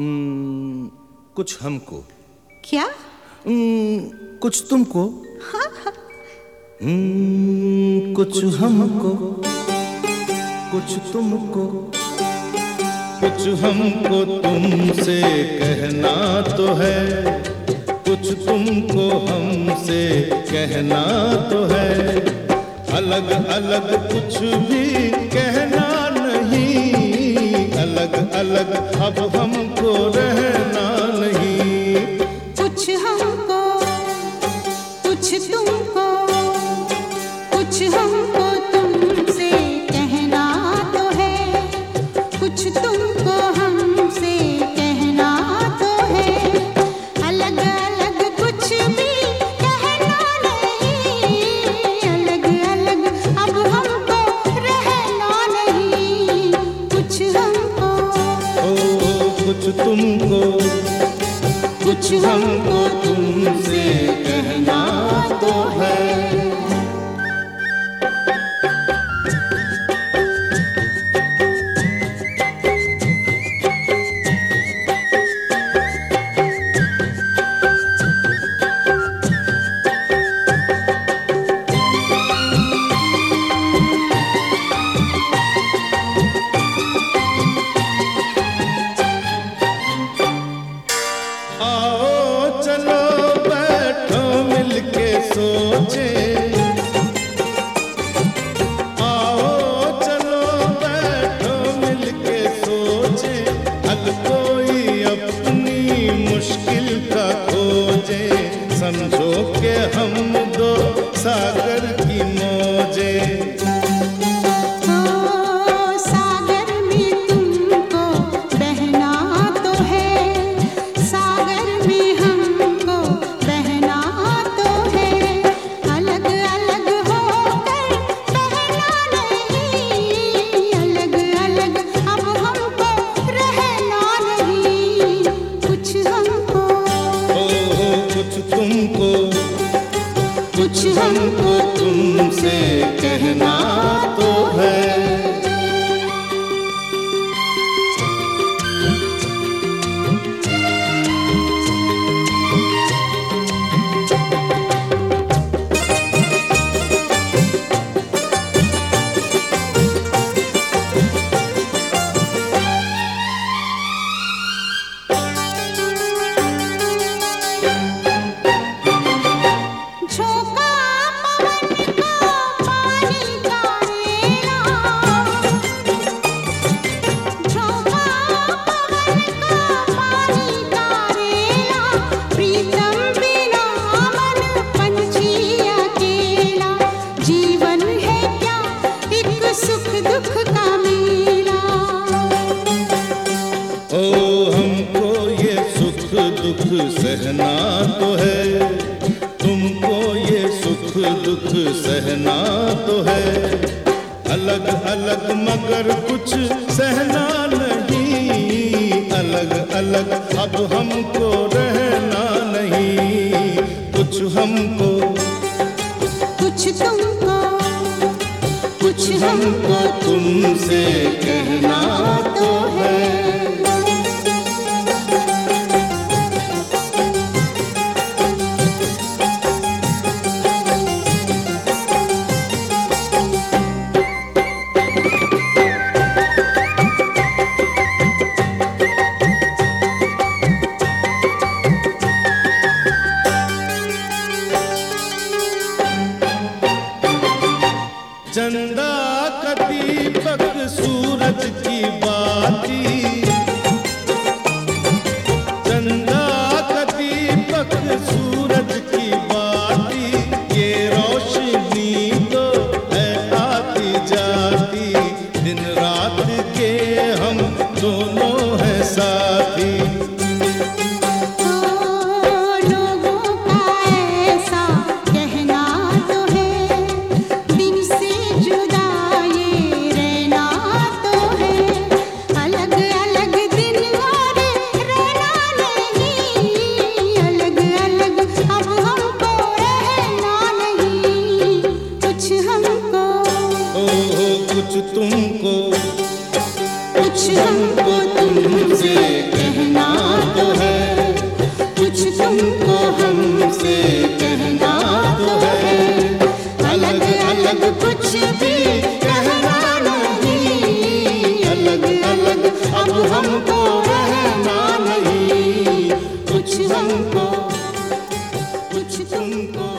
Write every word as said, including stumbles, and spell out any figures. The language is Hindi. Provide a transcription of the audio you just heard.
हम्म, कुछ हमको। क्या? हम्म, कुछ तुमको। हाँ हाँ। हम्म, कुछ हमको, कुछ तुमको, कुछ हमको तुमसे कहना तो है, कुछ तुमको हमसे कहना तो है। अलग अलग कुछ भी कहना नहीं, अलग अलग अब हमको रहना नहीं। कुछ हमको, कुछ तुमको, कुछ हमको तुमसे कहना तो है, कुछ तुमको हमसे कहना तो है। अलग अलग कुछ भी कहना नहीं, अलग अलग अब हमको रहना नहीं। कुछ हमको, ओ कुछ तुमको, कुछ हमको तुमसे कहना तो है। सोचे आओ चलो बैठो मिलके सोचे, हल कोई अपनी मुश्किल का खोजे। समझो के हम दो सागर की मौजे। कुछ हमको तुमसे कहना तो है। दुख सहना तो है, तुमको ये सुख दुख सहना तो है। अलग अलग मगर कुछ सहना नहीं, अलग अलग अब हमको रहना नहीं। कुछ हमको, कुछ तुमको, कुछ हमको तुमसे कहना तो है। चंदा का दीपक सूरज की बाती, चंदा का दीपक सूरज की बाती, ये रोशनी तो है आती जाती। दिन रात के हम दोनों हैं साथी। कुछ तुमको, कुछ हमको तुमसे कहना तुमको